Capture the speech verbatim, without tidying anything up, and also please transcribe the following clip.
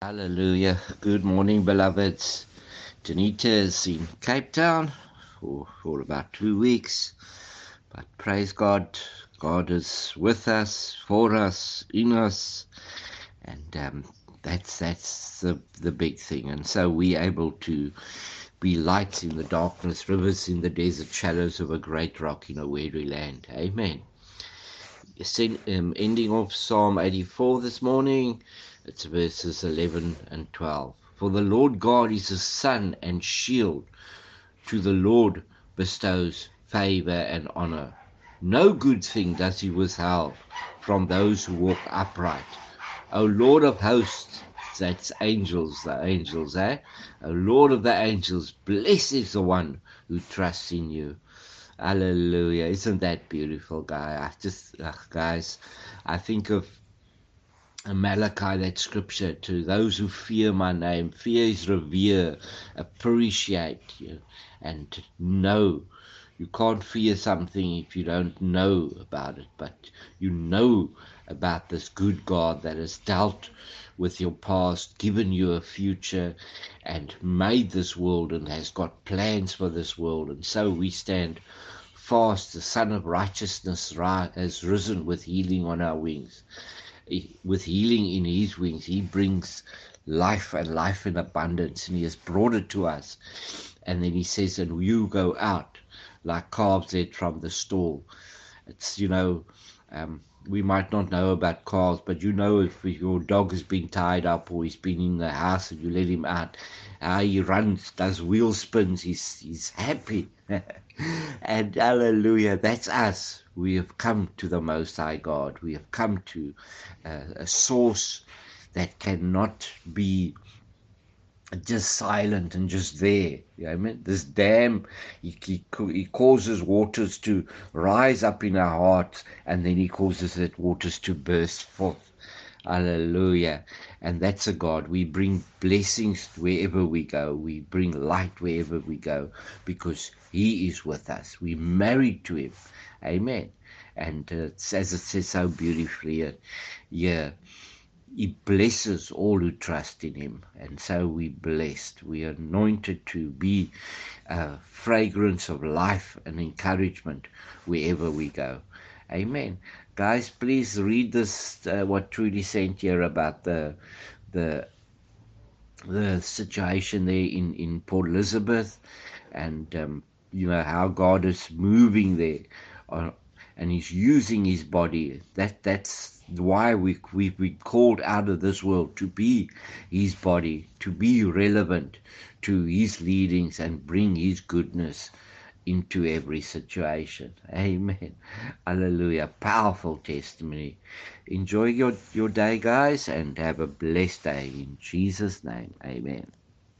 Hallelujah. Good morning, beloveds. Janita is in Cape Town for, for about two weeks. But praise God, God is with us, for us, in us. And um, that's that's the, the big thing. And so we're able to be lights in the darkness, rivers in the desert, shadows of a great rock in a weary land. Amen. Um, ending off Psalm eighty-four this morning. It's verses eleven and twelve. For the Lord God is a sun and shield. To the Lord bestows favor and honor. No good thing does he withhold from those who walk upright. O Lord of hosts, that's angels, the angels, eh? O Lord of the angels, blessed is the one who trusts in you. Hallelujah. Isn't that beautiful, guy? I just, uh, guys, I think of Malachi, that scripture, to those who fear my name. Fear is revere, appreciate you, and know. You can't fear something if you don't know about it, but you know about this good God that has dealt with your past, given you a future, and made this world and has got plans for this world. And so we stand fast. The Son of Righteousness has risen with healing on our wings. With healing in his wings, he brings life and life in abundance, and he has brought it to us. And then he says, and you go out like calves led from the stall. It's, you know, um, we might not know about calves, but you know, if your dog has been tied up or he's been in the house and you let him out, how he runs, does wheel spins, he's, he's happy. And hallelujah, that's us. We have come to the Most High God. We have come to uh, a source that cannot be just silent and just there. You know what I mean? This dam, he, he, he causes waters to rise up in our hearts, and then he causes that waters to burst forth. Hallelujah. And that's a God. We bring blessings wherever we go. We bring light wherever we go because he is with us. We're married to him. Amen. And uh, it's, as it says so beautifully, uh, yeah, he blesses all who trust in him. And so we're blessed. We are anointed to be a fragrance of life and encouragement wherever we go. Amen. Guys, please read this, uh, what Trudy sent here about the the the situation there in, in Port Elizabeth, and um, you know how God is moving there, uh, and He's using His body. That that's why we we've been called out of this world to be His body, to be relevant to His leadings and bring His goodness into every situation. Amen. Hallelujah. Powerful testimony. Enjoy your, your day, guys, and have a blessed day in Jesus' name. Amen.